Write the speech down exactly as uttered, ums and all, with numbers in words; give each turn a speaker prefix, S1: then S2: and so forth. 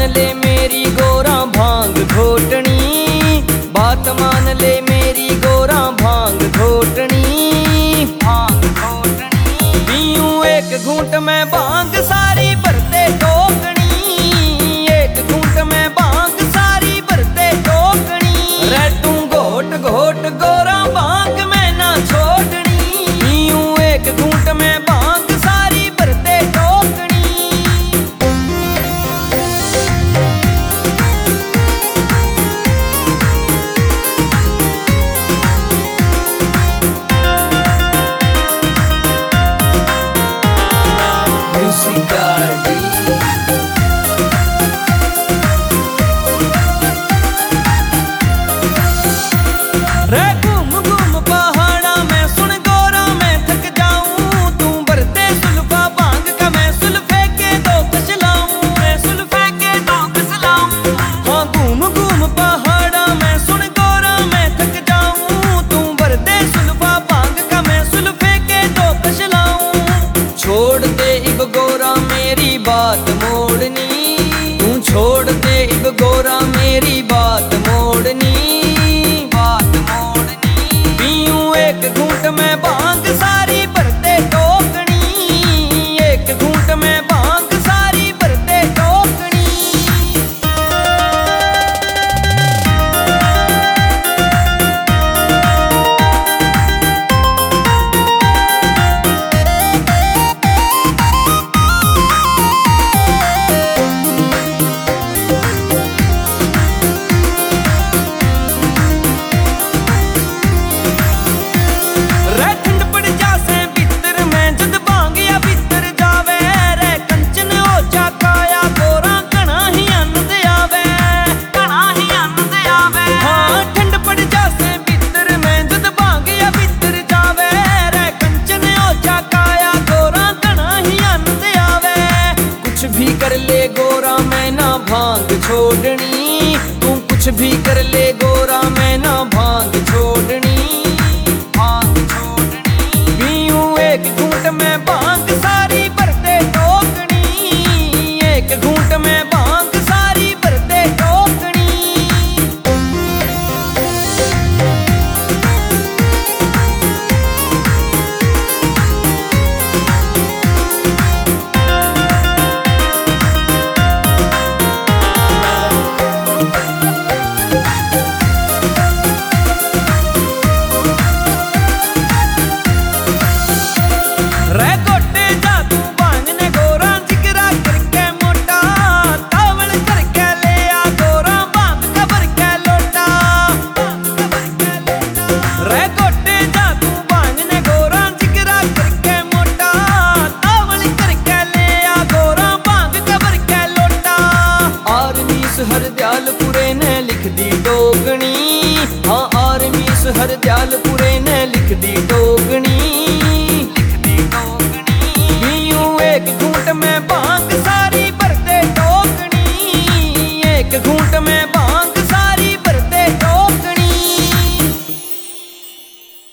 S1: मान ले मेरी गोरा भांग घोटनी, बात मान ले मेरी गोरा भांग घोटनी, भांग घोटनी। पीऊं एक घूंट में भांग सारी भरते ठोकनी, एक घूंट में भांग सारी भरते ठोकनी। रे तू घोट घोट गोरा भांग में ना छोड़नी, पीऊं एक घूंट में भांग सारी भरते ठोकनी। रे घूम घूम पहाड़ा में सुन गोरा मैं थक जाऊं, तू भरते सुल्फा भांग का मैं सुल्फे के दो कस लाऊं, मैं सुल्फे के दो कस लाऊं। हाँ घूम घूम पहाड़ा में सुन गोरा मैं थक जाऊं, तू भरते सुल्फा भांग का मैं सुल्फे के दो कस लाऊं। छोड़ दे इब गोरा मेरी बात मोड़नी, तू छोड़ दे इब गोरा मेरी बात मोड़नी, बात मोड़नी। पीऊं एक घूंट में भांग सारी भरते ठोकनी, एक घूंट में भांग सारी भरते ठोकनी। कर ले गोरा मैं ना भांग छोड़नी, तू कुछ भी कर ले गोरा मैं ना भांग छोड़नी, भांग छोड़नी। पीऊं एक घूंट में भांग सारी भरते ठोकनी, एक घूंट में भांग सारी भरते ठोकनी। हरदयालपुरे ने लिख दी डोगनी, हाँ आर्मीस हरदयालपुरे ने लिख दी डोगनी।